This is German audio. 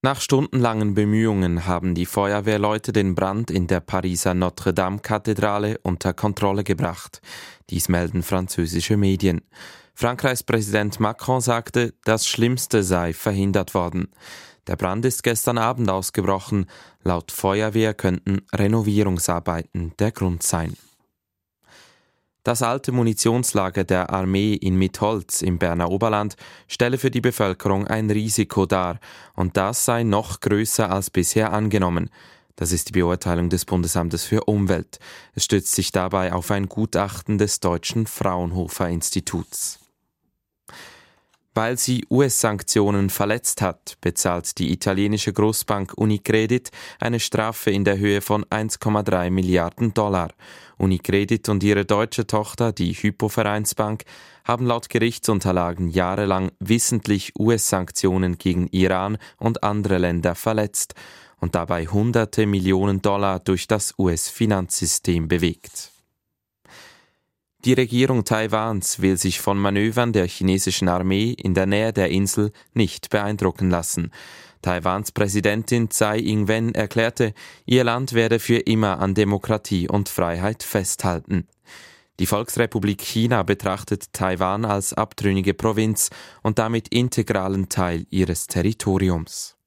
Nach stundenlangen Bemühungen haben die Feuerwehrleute den Brand in der Pariser Notre-Dame-Kathedrale unter Kontrolle gebracht. Dies melden französische Medien. Frankreichs Präsident Macron sagte, das Schlimmste sei verhindert worden. Der Brand ist gestern Abend ausgebrochen. Laut Feuerwehr könnten Renovierungsarbeiten der Grund sein. Das alte Munitionslager der Armee in Mitholz im Berner Oberland stelle für die Bevölkerung ein Risiko dar und das sei noch größer als bisher angenommen. Das ist die Beurteilung des Bundesamtes für Umwelt. Es stützt sich dabei auf ein Gutachten des Deutschen Fraunhofer Instituts. Weil sie US-Sanktionen verletzt hat, bezahlt die italienische Großbank Unicredit eine Strafe in der Höhe von 1,3 Milliarden $. Unicredit und ihre deutsche Tochter, die Hypo-Vereinsbank, haben laut Gerichtsunterlagen jahrelang wissentlich US-Sanktionen gegen Iran und andere Länder verletzt und dabei hunderte Millionen $, durch das US-Finanzsystem bewegt. Die Regierung Taiwans will sich von Manövern der chinesischen Armee in der Nähe der Insel nicht beeindrucken lassen. Taiwans Präsidentin Tsai Ing-wen erklärte, ihr Land werde für immer an Demokratie und Freiheit festhalten. Die Volksrepublik China betrachtet Taiwan als abtrünnige Provinz und damit integralen Teil ihres Territoriums.